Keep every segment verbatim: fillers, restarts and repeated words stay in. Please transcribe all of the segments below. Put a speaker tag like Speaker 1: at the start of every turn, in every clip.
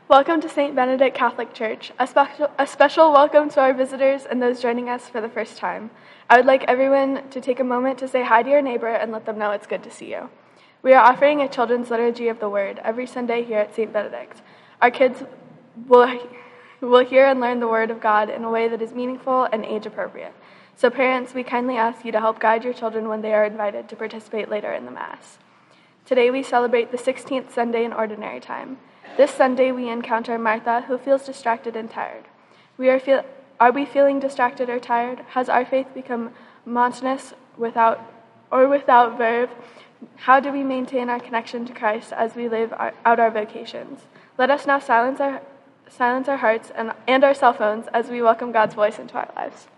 Speaker 1: Welcome to Saint Benedict Catholic Church. A special, a special welcome to our visitors and those joining us for the first time. I would like everyone to take a moment to say hi to your neighbor and let them know it's good to see you. We are offering a children's liturgy of the Word every Sunday here at Saint Benedict. Our kids will, will hear and learn the Word of God in a way that is meaningful and age-appropriate. So parents, we kindly ask you to help guide your children when they are invited to participate later in the Mass. Today we celebrate the sixteenth Sunday in Ordinary Time. This Sunday, we encounter Martha, who feels distracted and tired. We are, feel, are we feeling distracted or tired? Has our faith become monotonous without or without verve? How do we maintain our connection to Christ as we live our, out our vocations? Let us now silence our, silence our hearts and, and our cell phones as we welcome God's voice into our lives.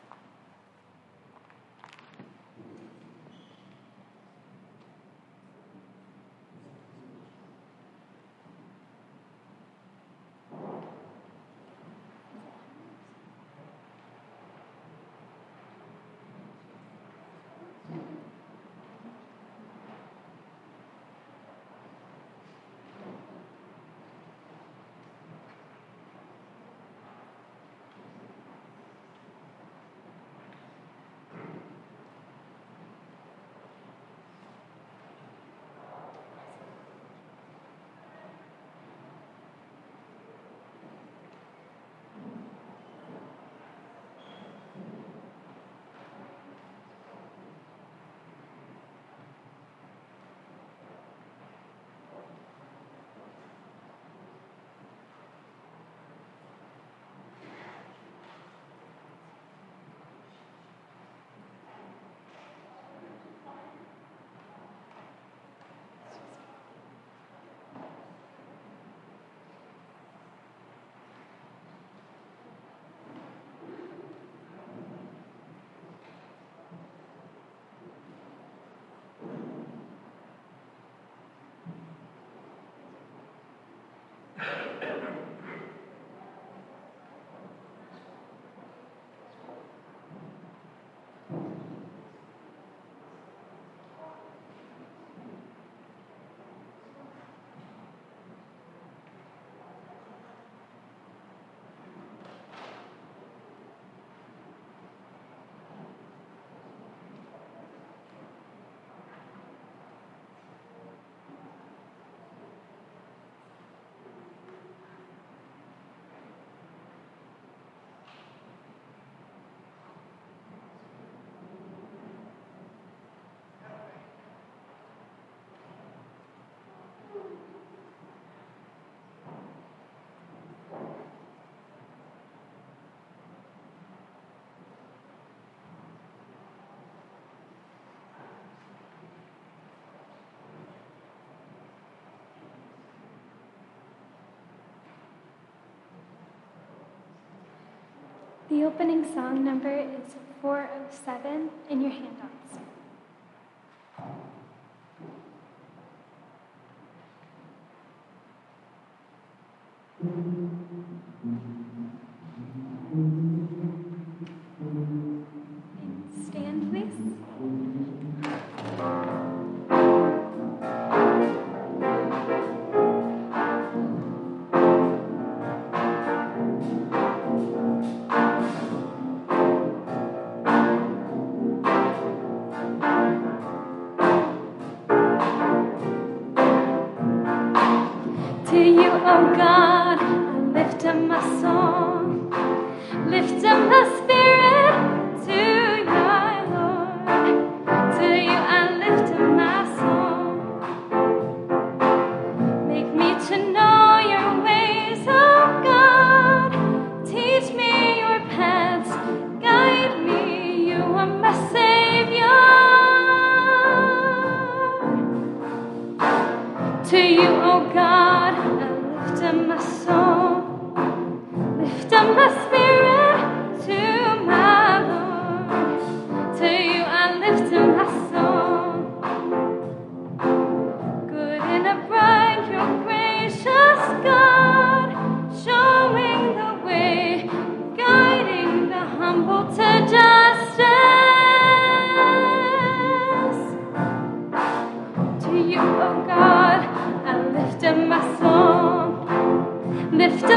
Speaker 2: The opening song number is four oh seven in your handouts. Stand, please. To you, oh God, I lift up my song, lift up my spirit to my Lord. To you I lift up my song, make me to know your ways, oh God, teach me your paths, guide me, you are my Savior. To you, oh God, lift up my soul, lift up my spirit to my Lord. To you I lift up my soul. Good and upright, your gracious God, showing the way, guiding the humble to justice. To you, oh God, I lift up my song, lift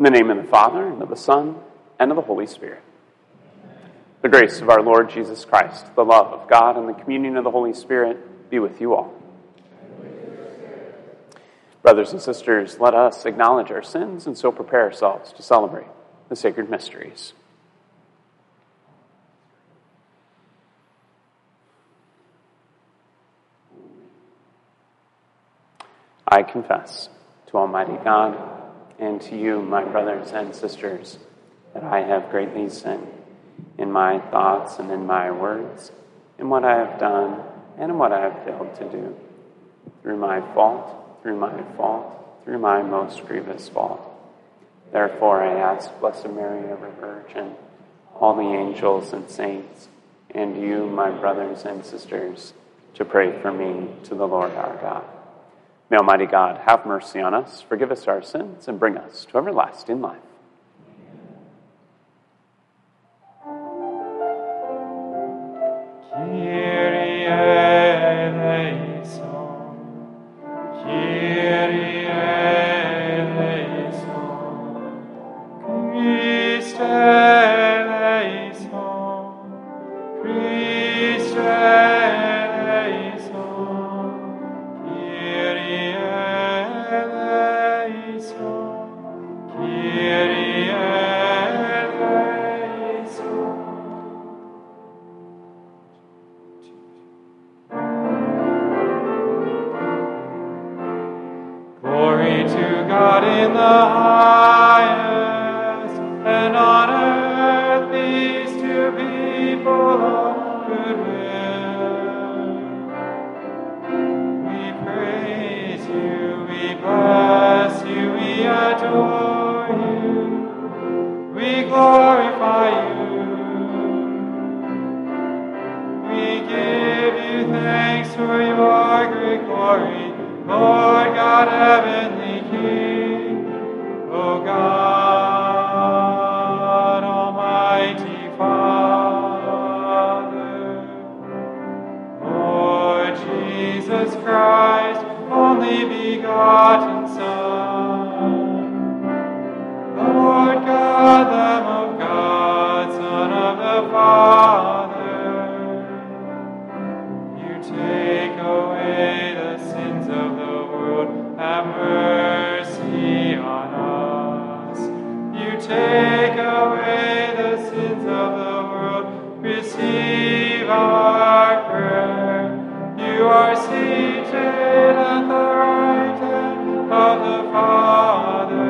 Speaker 3: In the name of the Father, and of the Son, and of the Holy Spirit. The grace of our Lord Jesus Christ, the love of God, and the communion of the Holy Spirit be with you all. Brothers and sisters, let us acknowledge our sins and so prepare ourselves to celebrate the sacred mysteries. I confess to Almighty God and to you, my brothers and sisters, that I have greatly sinned in my thoughts and in my words, in what I have done and in what I have failed to do, through my fault, through my fault, through my most grievous fault. Therefore I ask Blessed Mary, ever Virgin, all the angels and saints, and you, my brothers and sisters, to pray for me to the Lord our God. May Almighty God have mercy on us, forgive us our sins, and bring us to everlasting life.
Speaker 4: Kyrie eleison, Kyrie eleison, Christe eleison, Christe eleison, Kyrie eleison, Kyrie eleison. Glory to God in the highest, and on earth peace to people of good will. We praise you, we bless you, we adore you, we glorify you. We give you thanks for your great glory, Lord God, heavenly King, O God, Almighty Father, Lord Jesus Christ, only begotten Son, Lord God, Lamb of God, Son of the Father, you take away the sins of the world, have mercy on us. You take away the sins of the world, receive our prayer. You are seated at the right hand of the Father.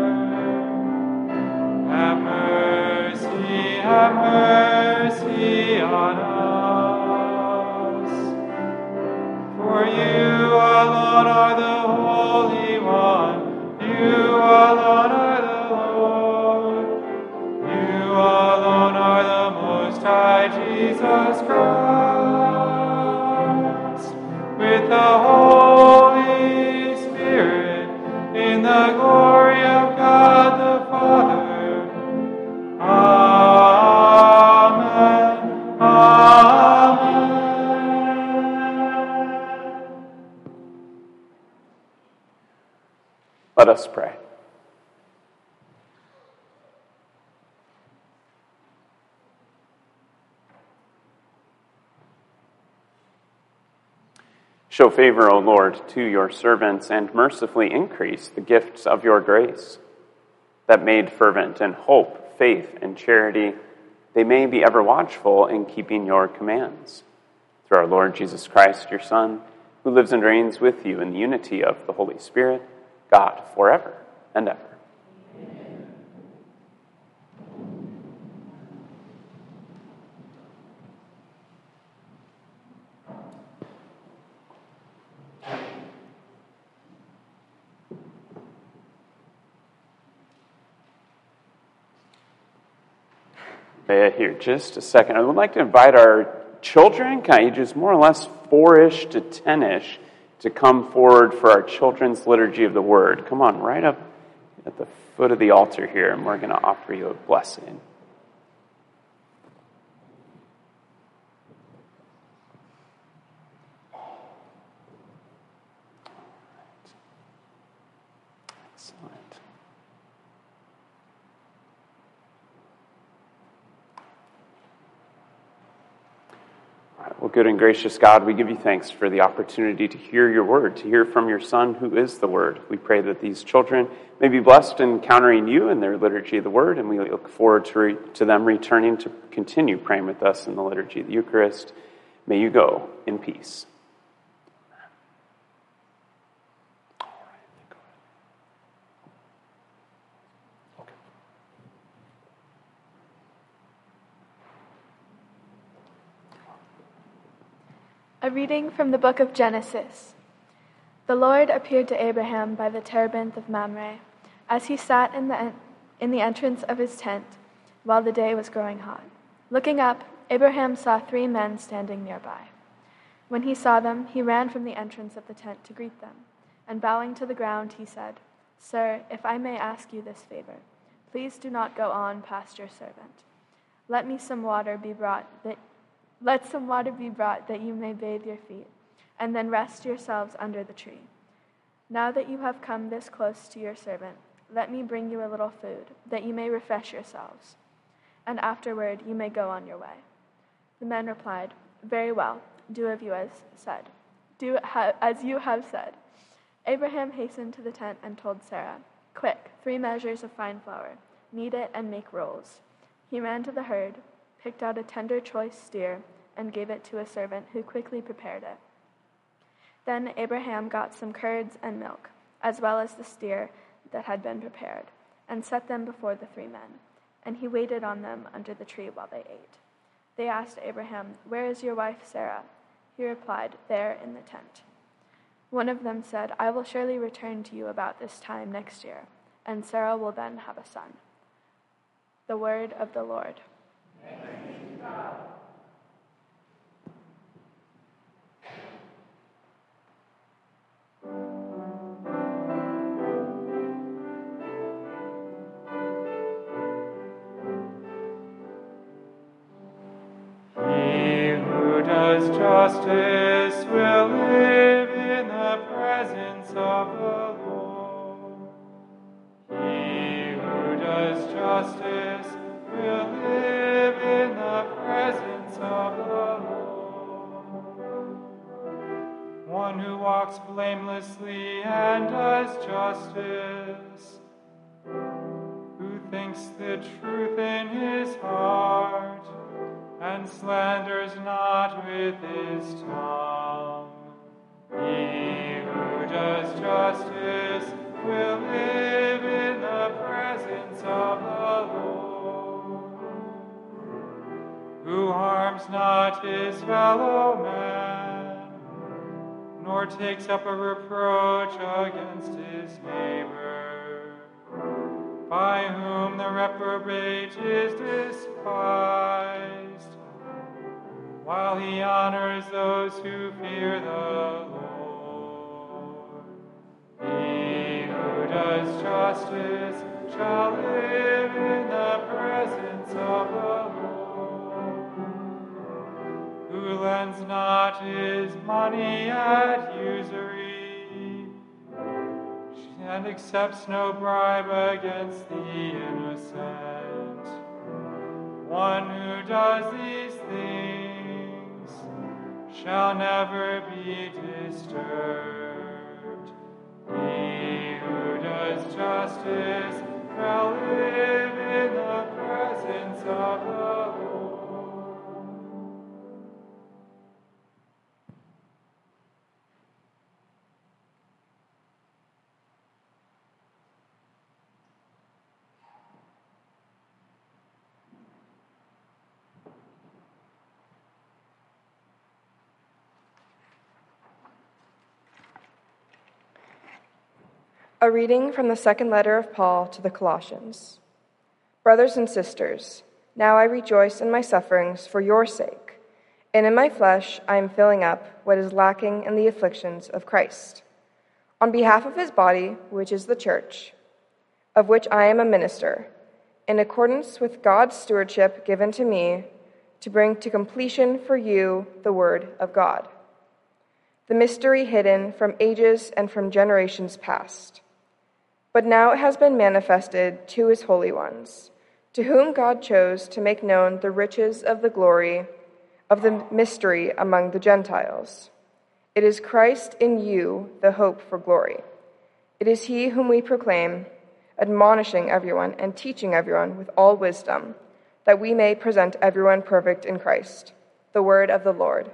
Speaker 4: Have mercy, have mercy on us. For you alone are the Holy One, you alone are the Lord, you alone are the Most High Jesus Christ, with the Holy Spirit, in the glory of God the Father. Amen. Amen.
Speaker 3: Let us pray. Show favor, O Lord, to your servants, and mercifully increase the gifts of your grace, that made fervent in hope, faith, and charity, they may be ever watchful in keeping your commands. Through our Lord Jesus Christ, your Son, who lives and reigns with you in the unity of the Holy Spirit, God, forever and ever.
Speaker 4: Amen.
Speaker 3: Uh, here, just a second. I would like to invite our children, kind of ages more or less four-ish to ten-ish, to come forward for our children's liturgy of the word. Come on, right up at the foot of the altar here, and we're going to offer you a blessing. Excellent. Well, good and gracious God, we give you thanks for the opportunity to hear your word, to hear from your Son, who is the Word. We pray that these children may be blessed in encountering you in their liturgy of the word, and we look forward to, re- to them returning to continue praying with us in the liturgy of the Eucharist. May you go in peace.
Speaker 1: A reading from the book of Genesis. The Lord appeared to Abraham by the terebinth of Mamre, as he sat in the, en- in the entrance of his tent while the day was growing hot. Looking up, Abraham saw three men standing nearby. When he saw them, he ran from the entrance of the tent to greet them, and bowing to the ground, he said, "Sir, if I may ask you this favor, please do not go on past your servant. Let me some water be brought that Let some water be brought that you may bathe your feet, and then rest yourselves under the tree. Now that you have come this close to your servant, let me bring you a little food, that you may refresh yourselves, and afterward you may go on your way." The men replied, "Very well, do as you have said. Do as you have said." Abraham hastened to the tent and told Sarah, "Quick, three measures of fine flour. Knead it and make rolls." He ran to the herd, picked out a tender choice steer, and gave it to a servant who quickly prepared it. Then Abraham got some curds and milk, as well as the steer that had been prepared, and set them before the three men, and he waited on them under the tree while they ate. They asked Abraham, "Where is your wife Sarah?" He replied, "There in the tent." One of them said, "I will surely return to you about this time next year, and Sarah will then have a son." The word of the Lord.
Speaker 4: He who does justice will live in the presence of the Lord. He who does justice will live in the presence of the Lord. One who walks blamelessly and does justice, who thinks the truth in his heart, and slanders not with his tongue. He who does justice will live in the presence of the Lord. Who harms not his fellow man, nor takes up a reproach against his neighbor, by whom the reprobate is despised, while he honors those who fear the Lord. He who does justice shall live in the presence of the Lord. Who lends not his money at usury, and accepts no bribe against the innocent. One who does these things shall never be disturbed. He who does justice shall live in the presence of the Lord.
Speaker 5: A reading from the second letter of Paul to the Colossians. Brothers and sisters, now I rejoice in my sufferings for your sake, and in my flesh I am filling up what is lacking in the afflictions of Christ, on behalf of his body, which is the church, of which I am a minister, in accordance with God's stewardship given to me to bring to completion for you the word of God, the mystery hidden from ages and from generations past. But now it has been manifested to his holy ones, to whom God chose to make known the riches of the glory of the mystery among the Gentiles. It is Christ in you, the hope for glory. It is he whom we proclaim, admonishing everyone and teaching everyone with all wisdom, that we may present everyone perfect in Christ. The word of the Lord.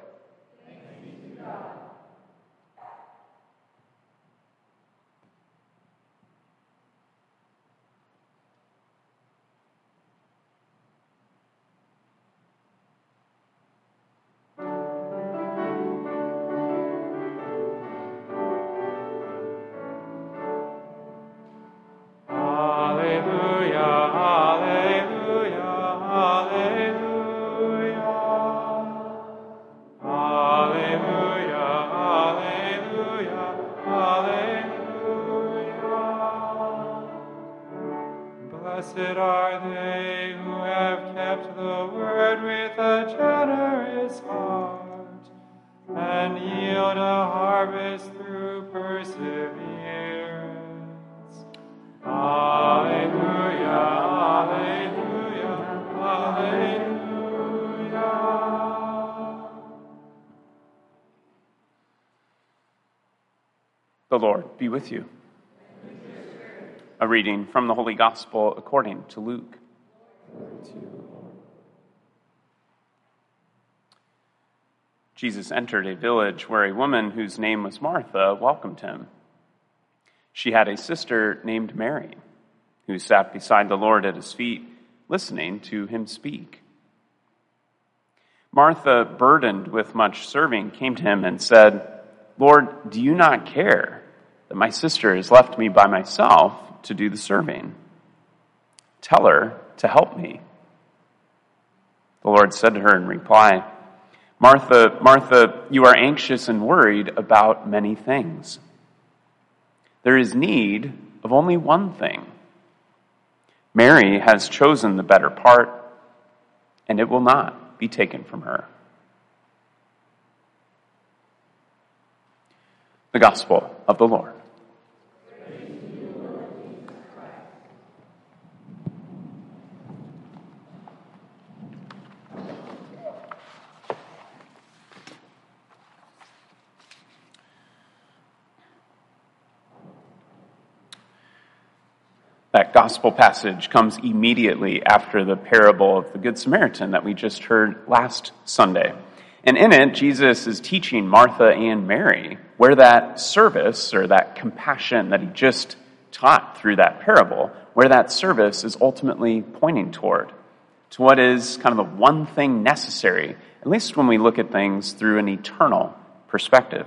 Speaker 4: Blessed are they who have kept the word with a generous heart, and yield a harvest through perseverance. Alleluia, alleluia, alleluia.
Speaker 3: The Lord be with you. A reading from the Holy Gospel according to Luke. Jesus entered a village where a woman whose name was Martha welcomed him. She had a sister named Mary, who sat beside the Lord at his feet, listening to him speak. Martha, burdened with much serving, came to him and said, "Lord, do you not care that my sister has left me by myself to do the serving? Tell her to help me." The Lord said to her in reply, "Martha, Martha, you are anxious and worried about many things. There is need of only one thing. Mary has chosen the better part, and it will not be taken from her." The Gospel of the Lord. That gospel passage comes immediately after the parable of the Good Samaritan that we just heard last Sunday. And in it, Jesus is teaching Martha and Mary where that service or that compassion that he just taught through that parable, where that service is ultimately pointing toward, to what is kind of the one thing necessary, at least when we look at things through an eternal perspective.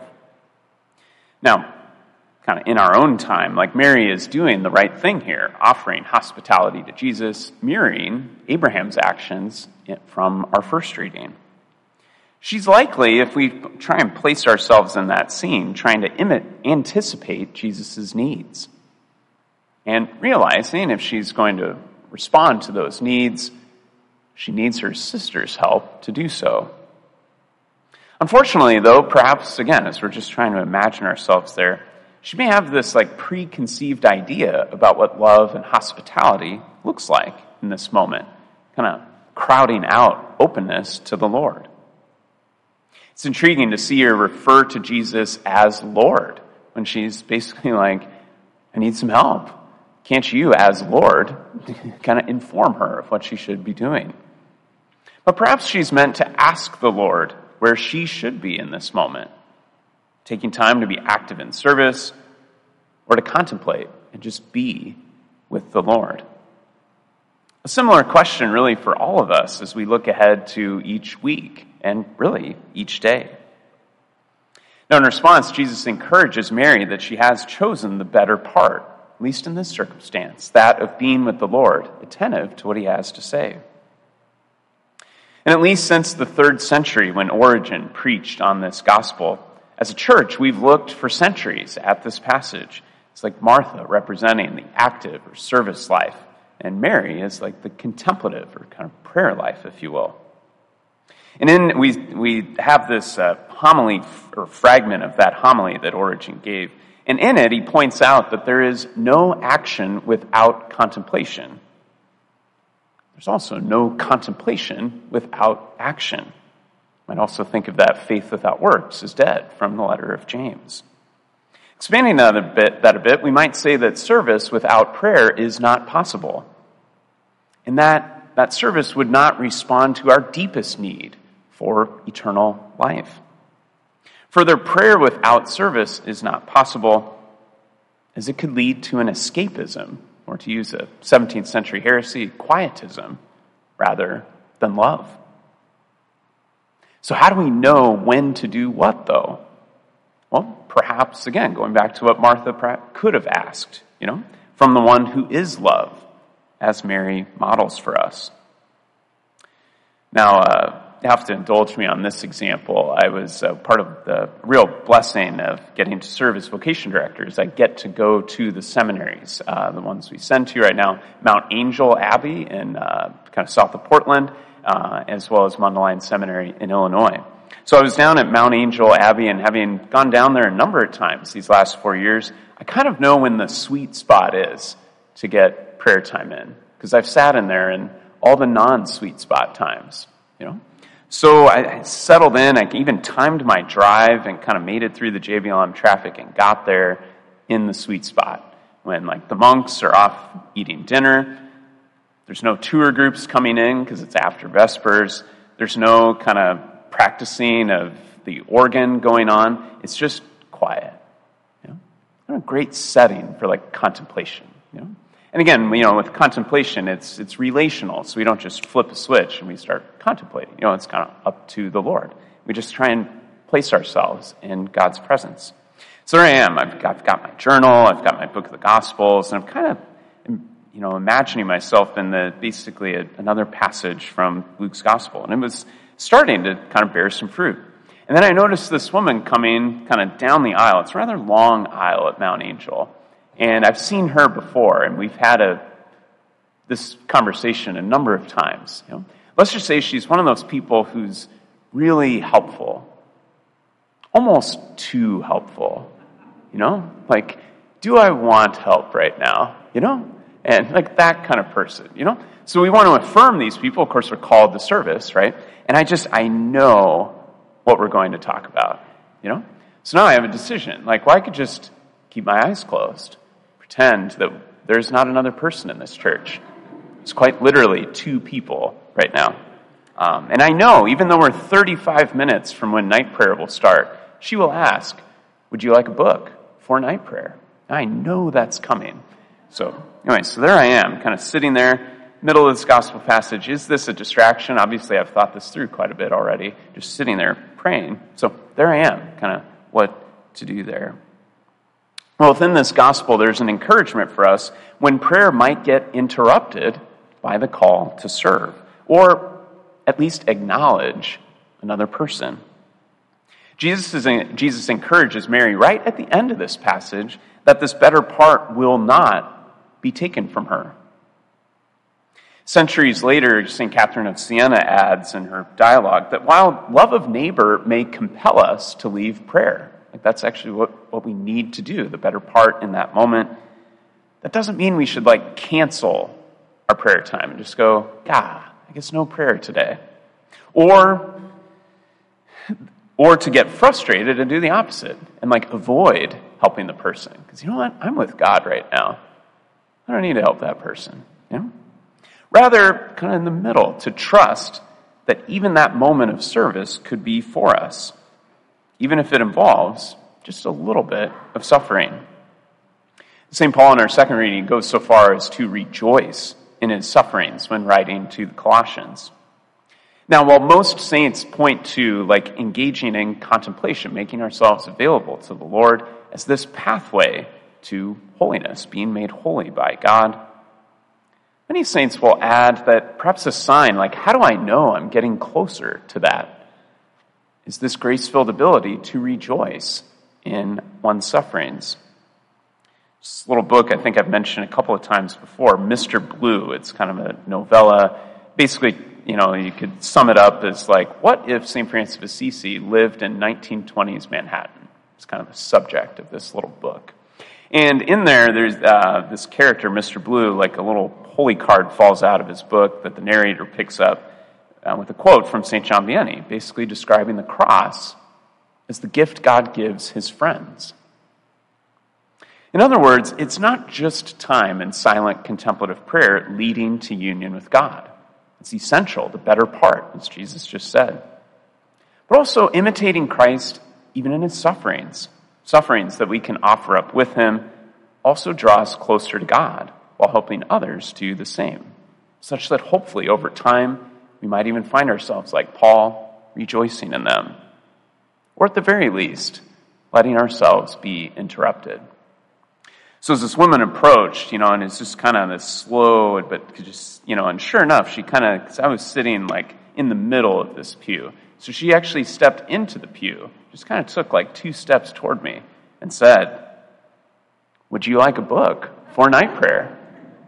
Speaker 3: Now, kind of in our own time, like Mary is doing the right thing here, offering hospitality to Jesus, mirroring Abraham's actions from our first reading. She's likely, if we try and place ourselves in that scene, trying to imi- anticipate Jesus' needs. And realizing if she's going to respond to those needs, she needs her sister's help to do so. Unfortunately, though, perhaps, again, as we're just trying to imagine ourselves there, she may have this like preconceived idea about what love and hospitality looks like in this moment, kind of crowding out openness to the Lord. It's intriguing to see her refer to Jesus as Lord when she's basically like, "I need some help. Can't you, as Lord, kind of inform her of what she should be doing?" But perhaps she's meant to ask the Lord where she should be in this moment, taking time to be active in service, or to contemplate and just be with the Lord. A similar question really for all of us as we look ahead to each week and really each day. Now in response, Jesus encourages Mary that she has chosen the better part, at least in this circumstance, that of being with the Lord, attentive to what he has to say. And at least since the third century when Origen preached on this gospel, as a church, we've looked for centuries at this passage. It's like Martha representing the active or service life, and Mary is like the contemplative or kind of prayer life, if you will. And then we we have this uh, homily or fragment of that homily that Origen gave. And in it, he points out that there is no action without contemplation. There's also no contemplation without action. Might also think of that faith without works is dead from the letter of James. Expanding that a bit, that a bit, we might say that service without prayer is not possible. And that, that service would not respond to our deepest need for eternal life. Further, prayer without service is not possible, as it could lead to an escapism, or to use a seventeenth century heresy, quietism, rather than love. So how do we know when to do what, though? Well, perhaps, again, going back to what Martha could have asked, you know, from the one who is love, as Mary models for us. Now, uh, you have to indulge me on this example. I was uh, part of the real blessing of getting to serve as vocation directors. I get to go to the seminaries, uh, the ones we send to right now, Mount Angel Abbey in uh, kind of south of Portland, uh, as well as Mundelein Seminary in Illinois. So I was down at Mount Angel Abbey, and having gone down there a number of times these last four years, I kind of know when the sweet spot is to get prayer time in, because I've sat in there in all the non-sweet spot times, you know. So I settled in, I even timed my drive and kind of made it through the J B L M traffic and got there in the sweet spot when, like, the monks are off eating dinner. There's no tour groups coming in because it's after Vespers. There's no kind of practicing of the organ going on. It's just quiet. You know? What a great setting for, like, contemplation, you know? And again, you know, with contemplation, it's it's relational, so we don't just flip a switch and we start contemplating. You know, it's kind of up to the Lord. We just try and place ourselves in God's presence. So there I am. I've got, I've got my journal, I've got my book of the Gospels, and I'm kind of, you know, imagining myself in the basically a, another passage from Luke's Gospel, and it was starting to kind of bear some fruit. And then I noticed this woman coming kind of down the aisle. It's a rather long aisle at Mount Angel. And I've seen her before, and we've had a this conversation a number of times. You know? Let's just say she's one of those people who's really helpful. Almost too helpful. You know? Like, do I want help right now? You know? And like that kind of person, you know? So we want to affirm these people. Of course, we're called to service, right? And I just, I know what we're going to talk about, you know? So now I have a decision. Like, well, I could just keep my eyes closed. Pretend that there's not another person in this church. It's quite literally two people right now. Um, and I know, even though we're thirty-five minutes from when night prayer will start, she will ask, would you like a book for night prayer? I know that's coming. So anyway, so there I am, kind of sitting there, middle of this gospel passage. Is this a distraction? Obviously, I've thought this through quite a bit already, just sitting there praying. So there I am, kind of what to do there. Well, within this gospel, there's an encouragement for us when prayer might get interrupted by the call to serve, or at least acknowledge another person. Jesus, is, Jesus encourages Mary right at the end of this passage that this better part will not be taken from her. Centuries later, Saint Catherine of Siena adds in her dialogue that while love of neighbor may compel us to leave prayer, like that's actually what, what we need to do, the better part in that moment. That doesn't mean we should like cancel our prayer time and just go, God, I guess no prayer today. Or, or to get frustrated and do the opposite and like avoid helping the person. Because you know what? I'm with God right now. I don't need to help that person. You know? Rather, kind of in the middle, to trust that even that moment of service could be for us, even if it involves just a little bit of suffering. Saint Paul in our second reading goes so far as to rejoice in his sufferings when writing to the Colossians. Now, while most saints point to like engaging in contemplation, making ourselves available to the Lord as this pathway to holiness, being made holy by God, many saints will add that perhaps a sign, like, how do I know I'm getting closer to that? Is this grace-filled ability to rejoice in one's sufferings. This little book I think I've mentioned a couple of times before, Mister Blue. It's kind of a novella. Basically, you know, you could sum it up as like, what if Saint Francis of Assisi lived in nineteen twenties Manhattan? It's kind of the subject of this little book. And in there, there's uh, this character, Mister Blue, like a little holy card falls out of his book that the narrator picks up. uh, with a quote from Saint John Vianney, basically describing the cross as the gift God gives his friends. In other words, it's not just time and silent contemplative prayer leading to union with God. It's essential, the better part, as Jesus just said. But also imitating Christ even in his sufferings, sufferings that we can offer up with him, also draw us closer to God while helping others do the same, such that hopefully over time we might even find ourselves like Paul, rejoicing in them, or at the very least, letting ourselves be interrupted. So as this woman approached, you know, and it's just kind of this slow, but just, you know, and sure enough, she kind of, because I was sitting like in the middle of this pew. So she actually stepped into the pew, just kind of took like two steps toward me and said, "Would you like a book for night prayer?"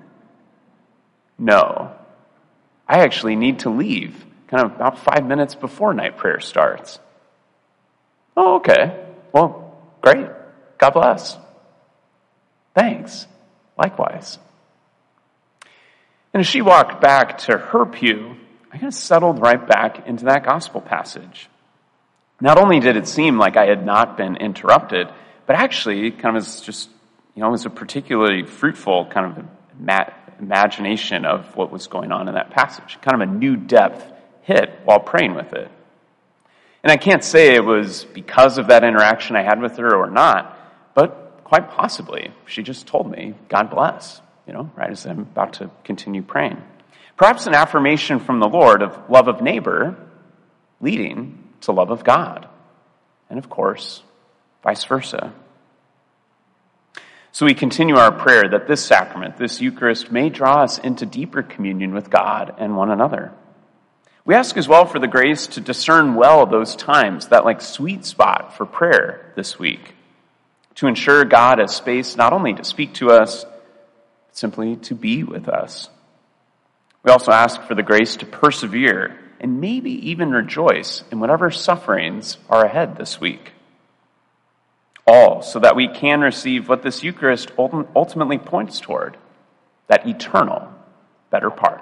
Speaker 3: No. I actually need to leave kind of about five minutes before night prayer starts. Oh, okay. Well, great. God bless. Thanks. Likewise. And as she walked back to her pew, I kind of settled right back into that gospel passage. Not only did it seem like I had not been interrupted, but actually kind of was just, you know, it was a particularly fruitful kind of ima- imagination of what was going on in that passage. Kind of a new depth hit while praying with it. And I can't say it was because of that interaction I had with her or not, but quite possibly, she just told me, God bless, you know, right as I'm about to continue praying. Perhaps an affirmation from the Lord of love of neighbor leading to love of God. And of course, vice versa. So we continue our prayer that this sacrament, this Eucharist, may draw us into deeper communion with God and one another. We ask as well for the grace to discern well those times, that like sweet spot for prayer this week, to ensure God has space not only to speak to us, but simply to be with us. We also ask for the grace to persevere and maybe even rejoice in whatever sufferings are ahead this week. All so that we can receive what this Eucharist ultimately points toward, that eternal better part.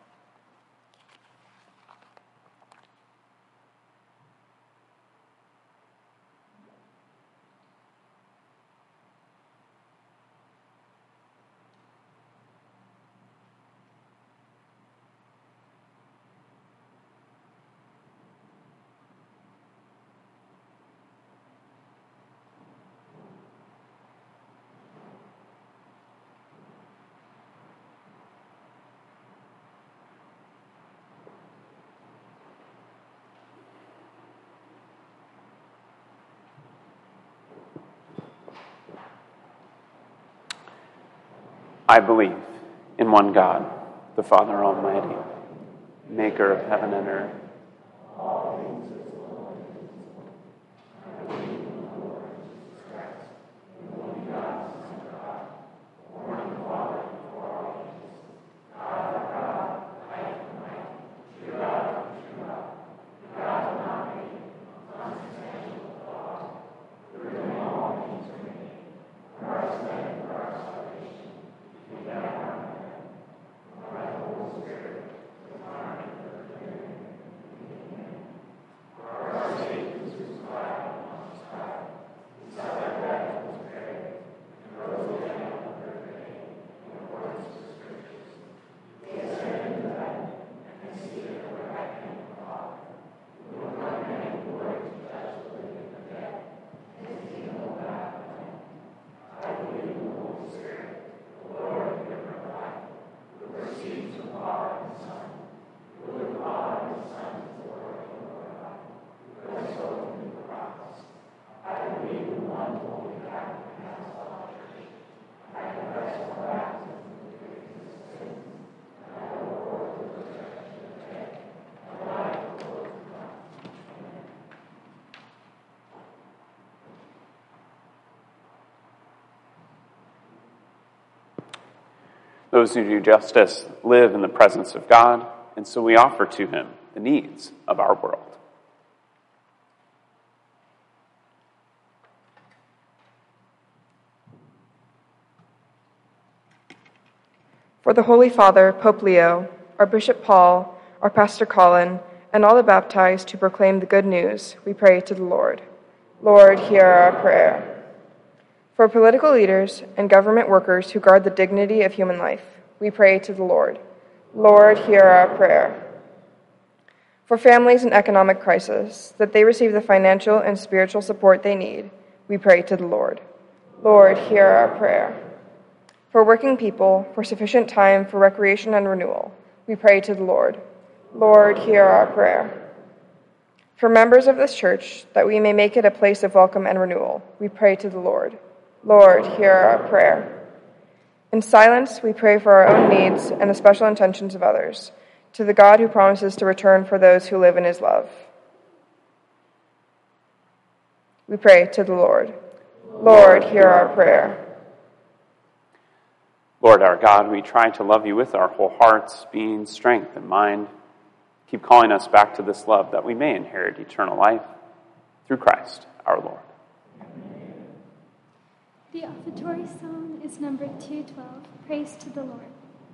Speaker 3: I believe in one God, the Father Almighty, maker of heaven and earth. Those who do justice live in the presence of God, and so we offer to him the needs of our world.
Speaker 5: For the Holy Father, Pope Leo, our Bishop Paul, our Pastor Colin, and all the baptized who proclaim the good news, we pray to the Lord. Lord, hear our prayer. For political leaders and government workers who guard the dignity of human life, we pray to the Lord. Lord, hear our prayer. For families in economic crisis, that they receive the financial and spiritual support they need, we pray to the Lord. Lord, hear our prayer. For working people, for sufficient time for recreation and renewal, we pray to the Lord. Lord, hear our prayer. For members of this church, that we may make it a place of welcome and renewal, we pray to the Lord. Lord, hear our prayer. In silence, we pray for our own needs and the special intentions of others, to the God who promises to return for those who live in his love. We pray to the Lord. Lord, hear our prayer.
Speaker 3: Lord our God, we try to love you with our whole hearts, being, strength, and mind. Keep calling us back to this love that we may inherit eternal life through Christ our Lord.
Speaker 2: The offertory song is number two twelve, Praise to the Lord.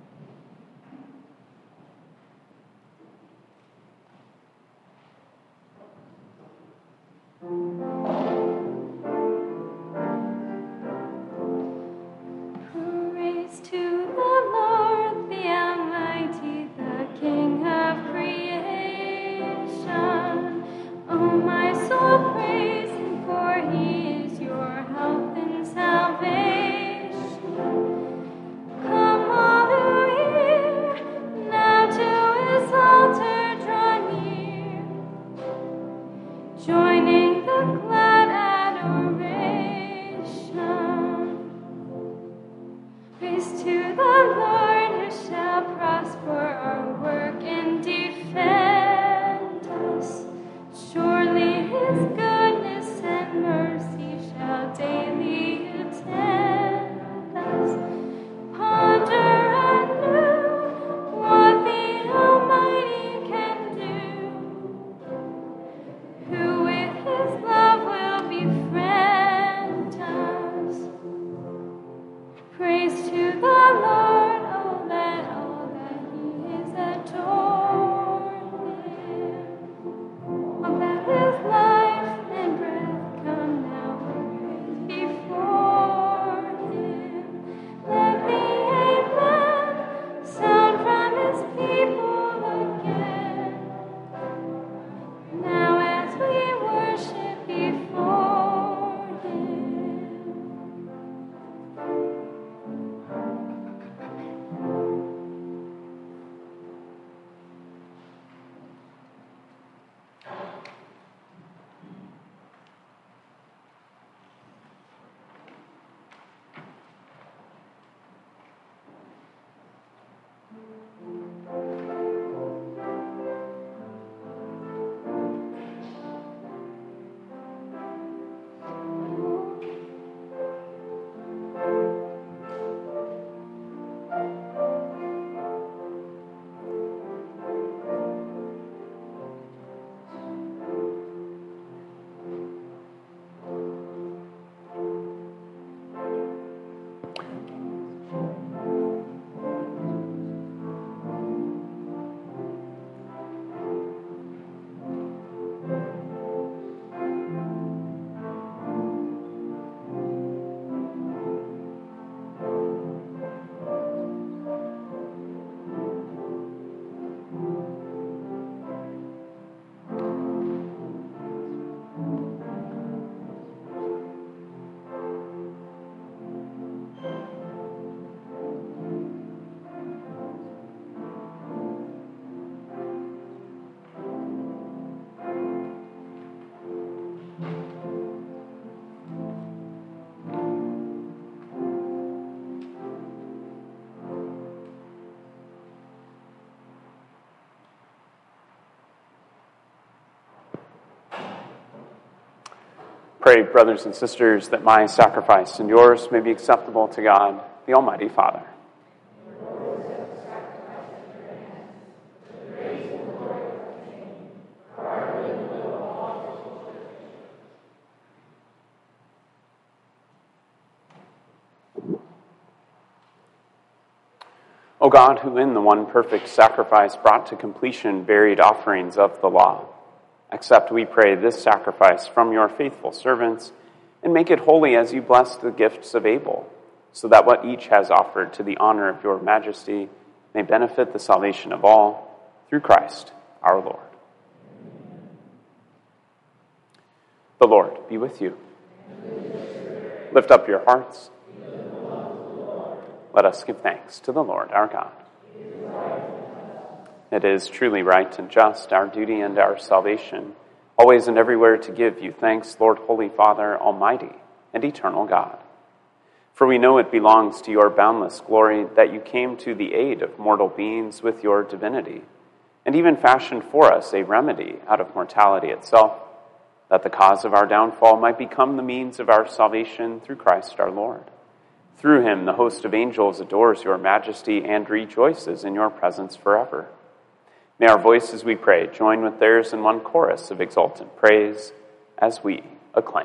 Speaker 2: Praise to the Lord, the Almighty, the King of creation. Oh, my soul, praise him, for he is your health and salvation. Come all who hear, now to his altar draw near, joining the glad adoration. Praise to the Lord, who shall prosper our work and defend us. Surely his goodness and mercy shall daily attend us. Ponder anew what the Almighty can do, who with his love will befriend us. Praise to the Lord, oh let all that he is adore him. Oh, let his life and breath come now and praise before him. Let the amen sound from his people again, now as we worship before him.
Speaker 3: Pray, brothers and sisters, that my sacrifice and yours may be acceptable to God, the Almighty Father. O God, who in the one perfect sacrifice brought to completion varied offerings of the law, accept, we pray, this sacrifice from your faithful servants, and make it holy as you blessed the gifts of Abel, so that what each has offered to the honor of your majesty may benefit the salvation of all, through Christ our Lord. The Lord be with you. Lift up your hearts. Let us give thanks to the Lord our God. It is truly right and just, our duty and our salvation, always and everywhere to give you thanks, Lord, Holy Father, Almighty and eternal God. For we know it belongs to your boundless glory that you came to the aid of mortal beings with your divinity, and even fashioned for us a remedy out of mortality itself, that the cause of our downfall might become the means of our salvation through Christ our Lord. Through him, the host of angels adores your majesty and rejoices in your presence forever. May our voices, we pray, join with theirs in one chorus of exultant praise as we acclaim.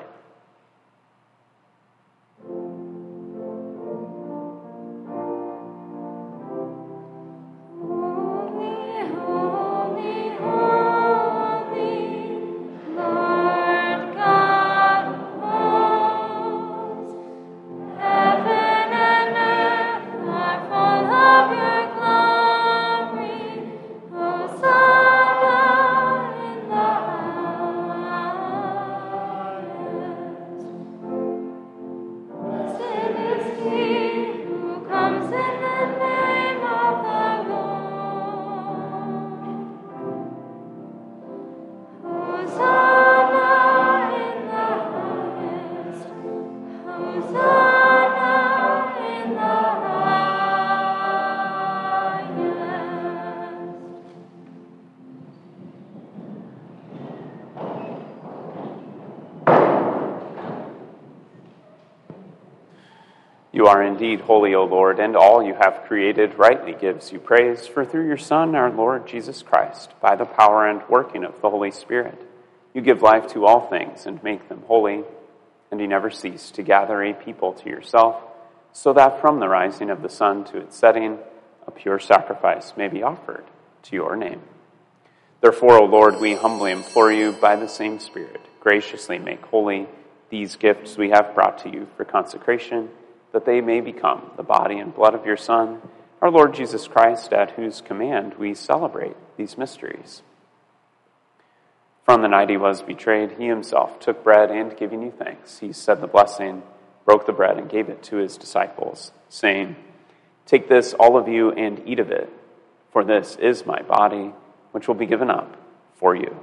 Speaker 3: You are indeed holy, O Lord, and all you have created rightly gives you praise, for through your Son, our Lord Jesus Christ, by the power and working of the Holy Spirit, you give life to all things and make them holy, and you never cease to gather a people to yourself, so that from the rising of the sun to its setting, a pure sacrifice may be offered to your name. Therefore, O Lord, we humbly implore you, by the same Spirit, graciously make holy these gifts we have brought to you for consecration, that they may become the body and blood of your Son, our Lord Jesus Christ, at whose command we celebrate these mysteries. From the night he was betrayed, he himself took bread, and giving you thanks, he said the blessing, broke the bread, and gave it to his disciples, saying, "Take this, all of you, and eat of it, for this is my body, which will be given up for you."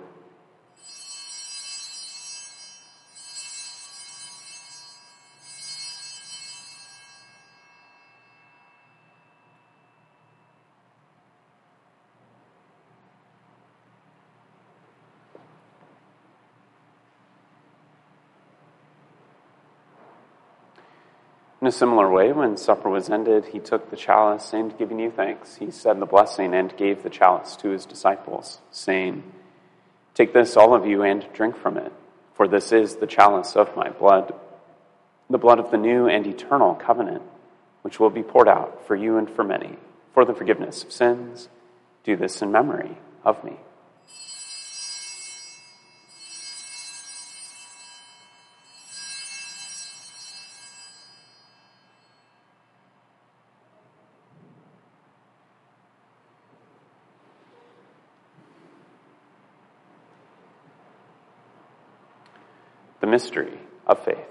Speaker 3: In a similar way, when supper was ended, he took the chalice, and giving you thanks, he said the blessing and gave the chalice to his disciples, saying, "Take this, all of you, and drink from it, for this is the chalice of my blood, the blood of the new and eternal covenant, which will be poured out for you and for many, for the forgiveness of sins. Do this in memory of me." The mystery of faith.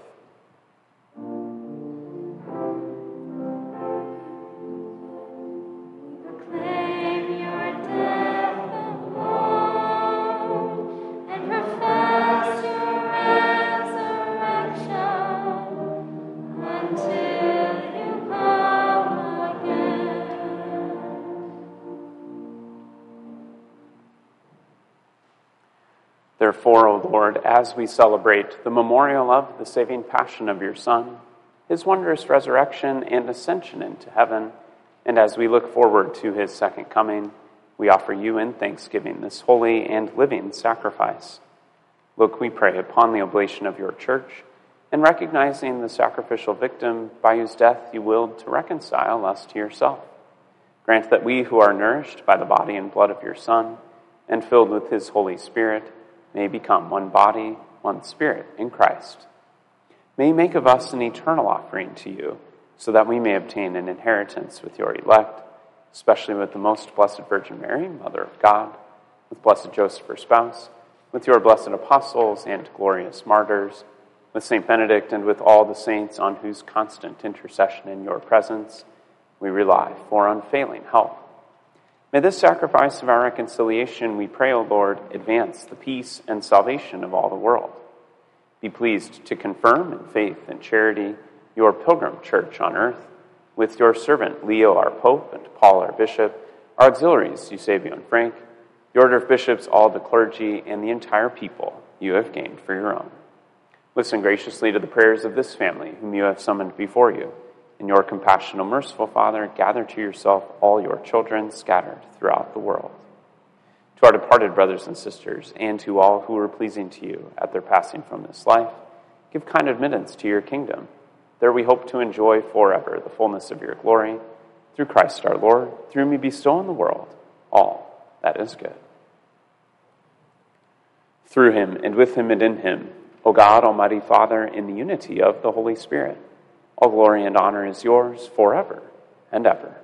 Speaker 2: Proclaim your death, O Lord, and profess your resurrection until you come again.
Speaker 3: Therefore, O Lord, as we celebrate the memorial of the saving passion of your Son, his wondrous resurrection and ascension into heaven, and as we look forward to his second coming, we offer you in thanksgiving this holy and living sacrifice. Look, we pray, upon the oblation of your church, and recognizing the sacrificial victim by whose death you willed to reconcile us to yourself. Grant that we who are nourished by the body and blood of your Son and filled with his Holy Spirit may become one body, one spirit in Christ. May you make of us an eternal offering to you, so that we may obtain an inheritance with your elect, especially with the most blessed Virgin Mary, Mother of God, with blessed Joseph, her spouse, with your blessed apostles and glorious martyrs, with Saint Benedict and with all the saints on whose constant intercession in your presence we rely for unfailing help. May this sacrifice of our reconciliation, we pray, O Lord, advance the peace and salvation of all the world. Be pleased to confirm in faith and charity your pilgrim church on earth, with your servant Leo, our Pope, and Paul, our Bishop, our auxiliaries, Eusebio and Frank, the order of bishops, all the clergy, and the entire people you have gained for your own. Listen graciously to the prayers of this family, whom you have summoned before you. In your compassion, O merciful Father, gather to yourself all your children scattered throughout the world. To our departed brothers and sisters, and to all who were pleasing to you at their passing from this life, give kind admittance to your kingdom. There we hope to enjoy forever the fullness of your glory. Through Christ our Lord, through whom you bestow on the world all that is good. Through him, and with him, and in him, O God, Almighty Father, in the unity of the Holy Spirit, all glory and honor is yours forever and ever.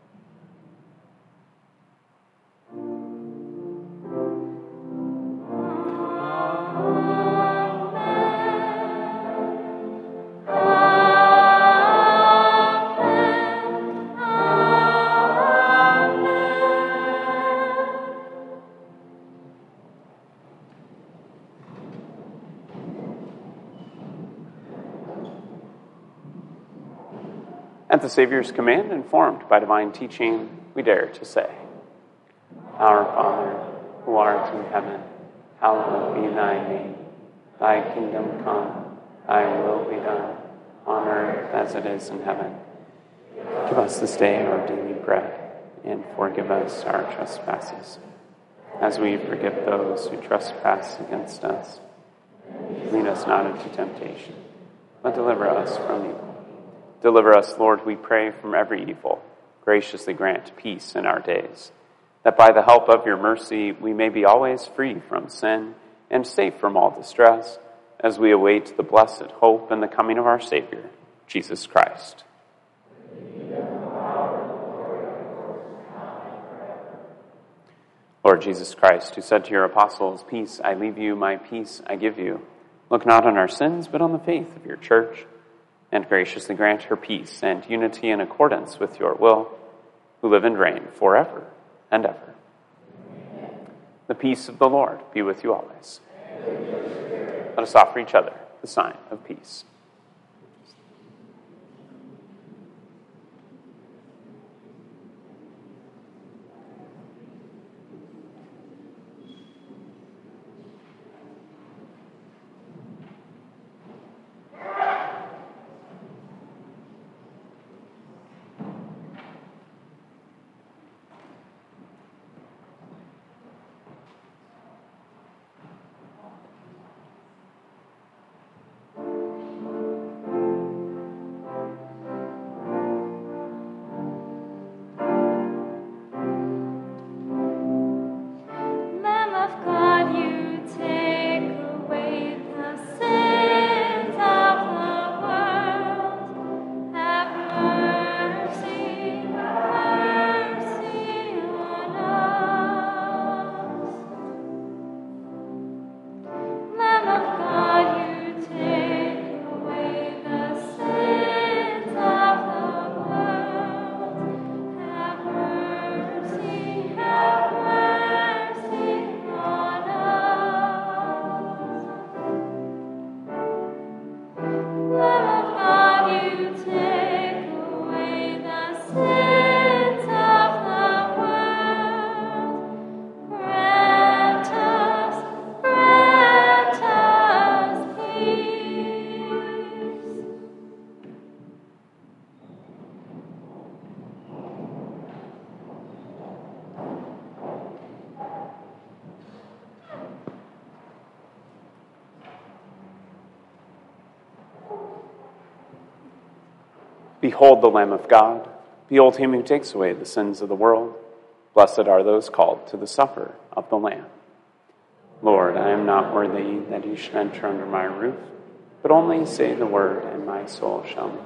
Speaker 3: At the Savior's command, informed by divine teaching, we dare to say, Our Father, who art in heaven, hallowed be thy name. Thy kingdom come, thy will be done, on earth as it is in heaven. Give us this day our daily bread, and forgive us our trespasses, as we forgive those who trespass against us. Lead us not into temptation, but deliver us from evil. Deliver us, Lord, we pray, from every evil. Graciously grant peace in our days, that by the help of your mercy we may be always free from sin and safe from all distress, as we await the blessed hope and the coming of our Savior, Jesus Christ. Lord Jesus Christ, who said to your apostles, Peace I leave you, my peace I give you, look not on our sins, but on the faith of your church, and graciously grant her peace and unity in accordance with your will, who live and reign forever and ever. Amen. The peace of the Lord be with you always. Let us offer each other the sign of peace. Behold the Lamb of God. Behold him who takes away the sins of the world. Blessed are those called to the supper of the Lamb. Lord, I am not worthy that you should enter under my roof, but only say the word, and my soul shall be healed.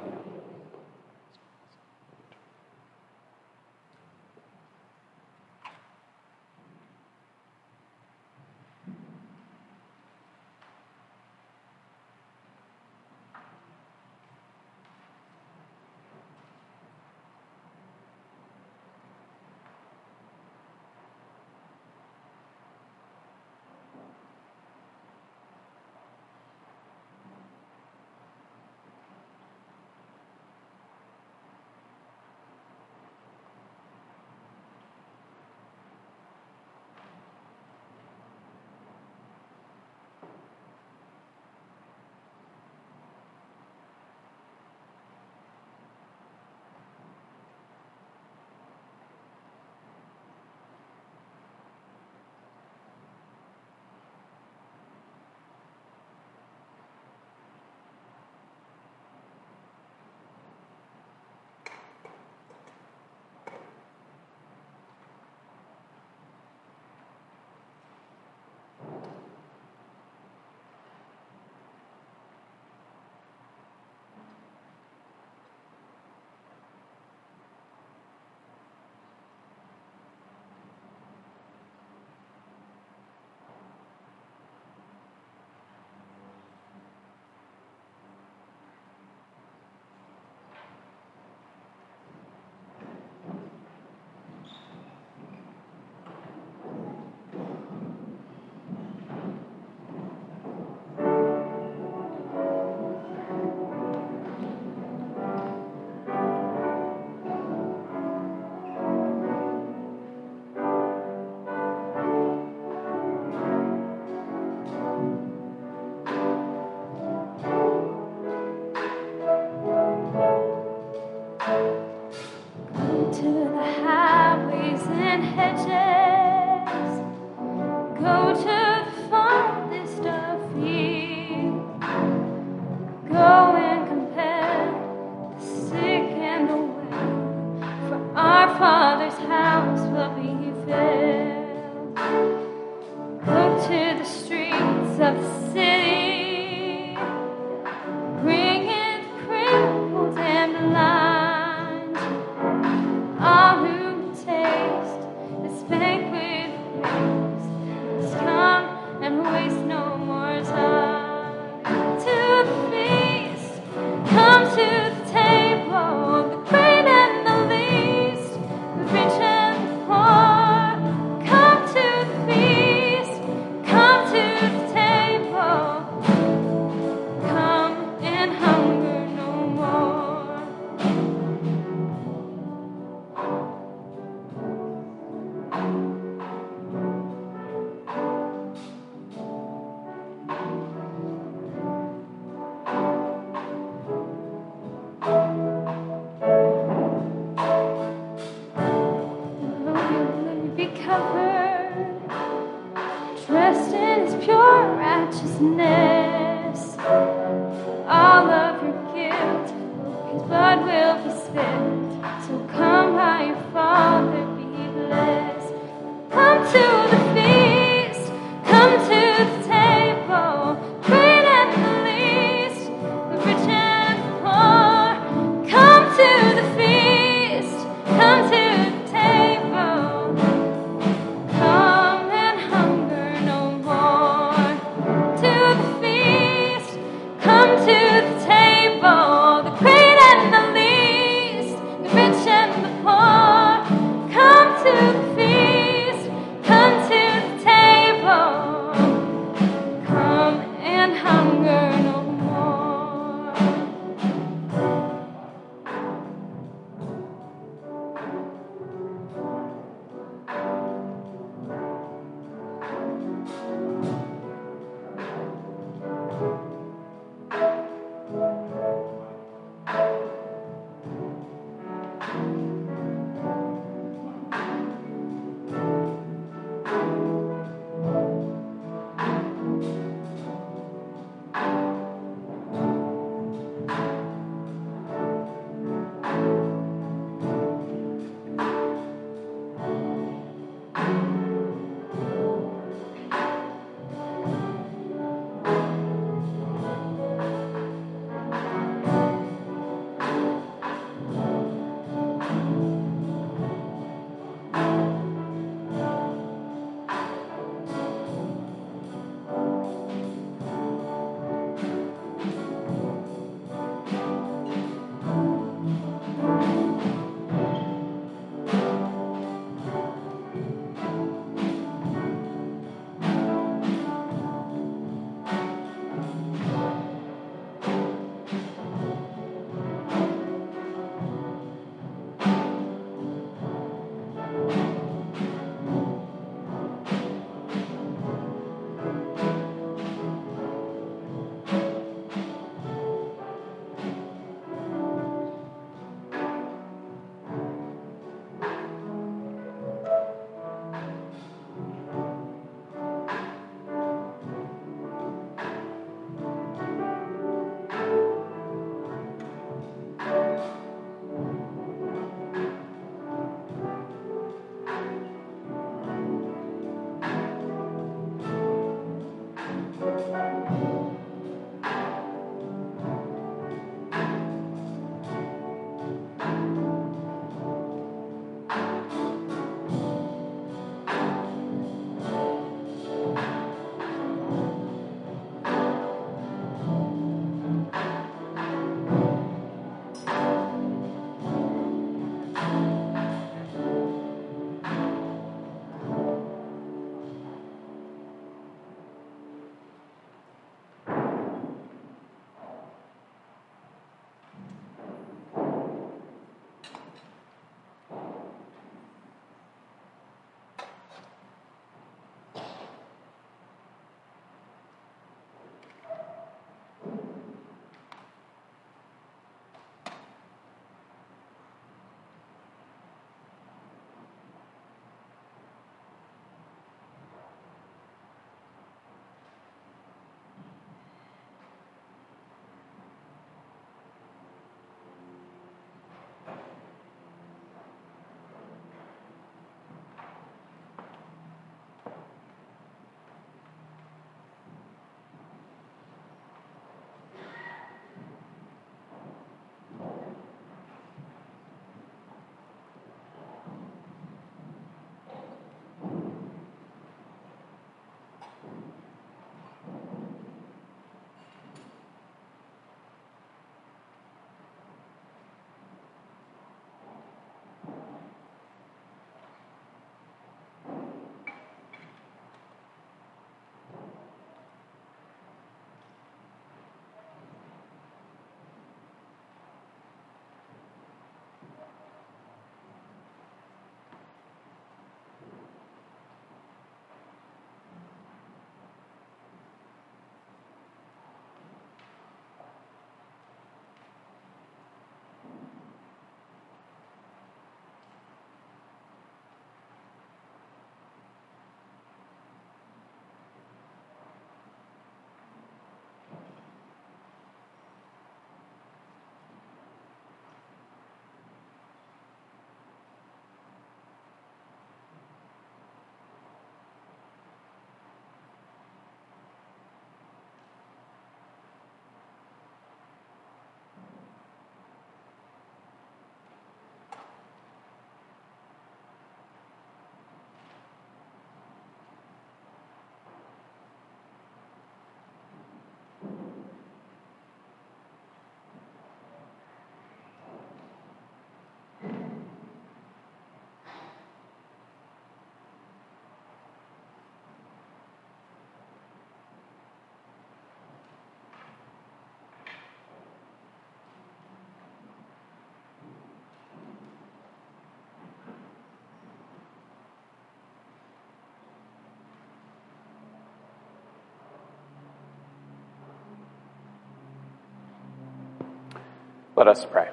Speaker 3: Let us pray.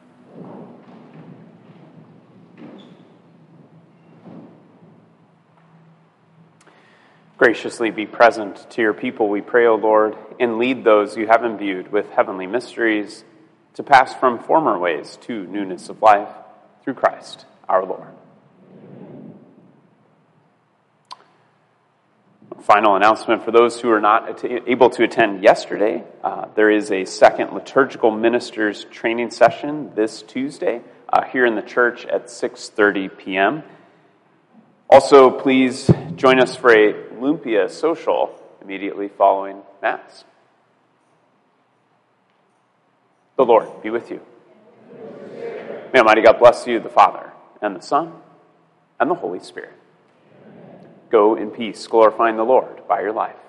Speaker 3: Graciously be present to your people, we pray, O Lord, and lead those you have imbued with heavenly mysteries to pass from former ways to newness of life through Christ our Lord. Final announcement for those who were not able to attend yesterday. Uh, there is a second liturgical ministers training session this Tuesday uh, here in the church at six thirty p.m. Also, please join us for a Lumpia social immediately following Mass. The Lord be with you. May Almighty God bless you, the Father, and the Son, and the Holy Spirit. Go in peace, glorifying the Lord by your life.